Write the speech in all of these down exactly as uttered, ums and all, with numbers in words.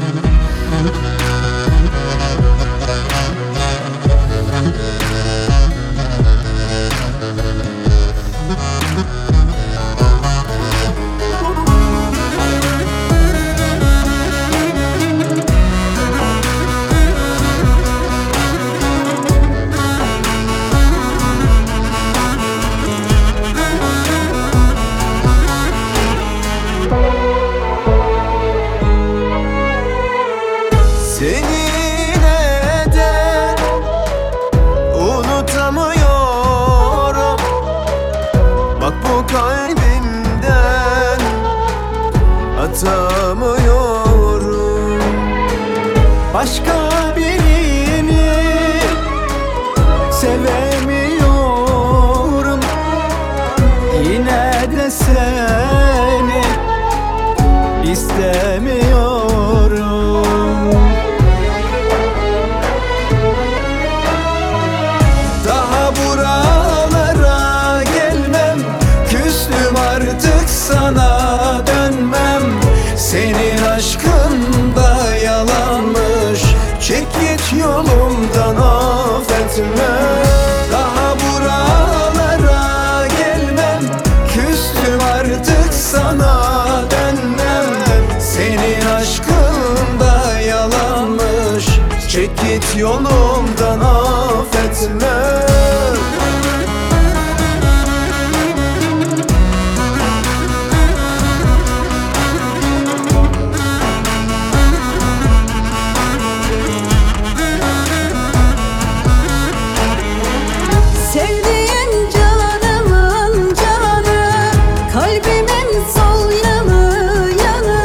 Seni neden unutamıyorum? Bak bu kalbimden atamıyorum. Başka birini sevemiyorum. Yine de seni istemiyorum. Daha buralara gelmem, küstüm artık sana dönmem. Senin aşkın da yalanmış, çek git yolumdan, affetme. Daha buralara gelmem, küstüm artık sana dönmem. Senin aşkın da yalanmış, çek git yolumdan, affetme. Sevdiğim canımın canı, kalbimin sol yanı yanı.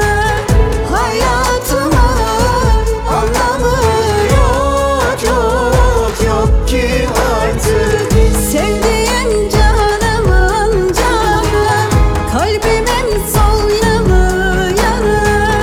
Hayatımın anlamı yok yok yok ki artık. Sevdiğim canımın canı, kalbimin sol yanı yanı.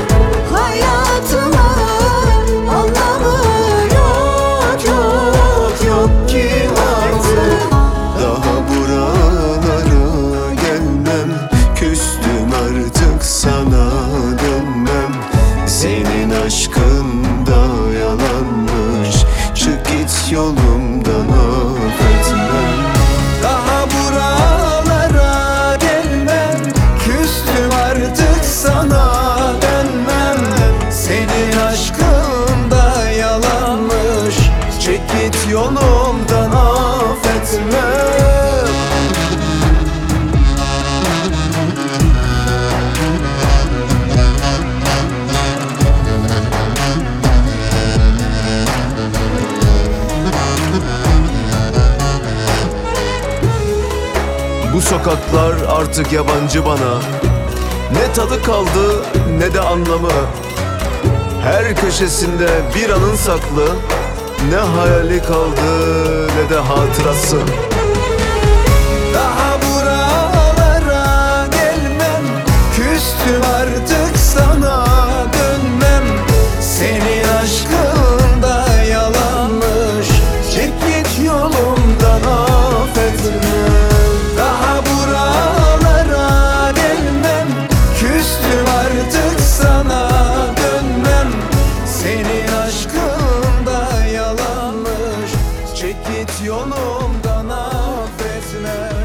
Hayatımın anlamı yok yok yok ki artık. Daha buralara gelmem, küstüm artık sana dönmem. Senin aşkın da yalanmış, çık git yolumdan, affetme. Daha buralara gelmem, küstüm artık sana dönmem. Senin aşkın da yalanmış, çek git yolumdan, affetme. Bu sokaklar artık yabancı bana. Ne tadı kaldı ne de anlamı. Her köşesinde bir anın saklı. Ne hayali kaldı ne de hatırası. Daha buralara gelmem, küstüm artık sana dönmem. Senin aşkın da yalanmış, çek git yolumdan, affetme. Daha buralara gelmem, küstüm artık sana dönmem. Senin aşkın da yalanmış, çek git yolumdan, affetme.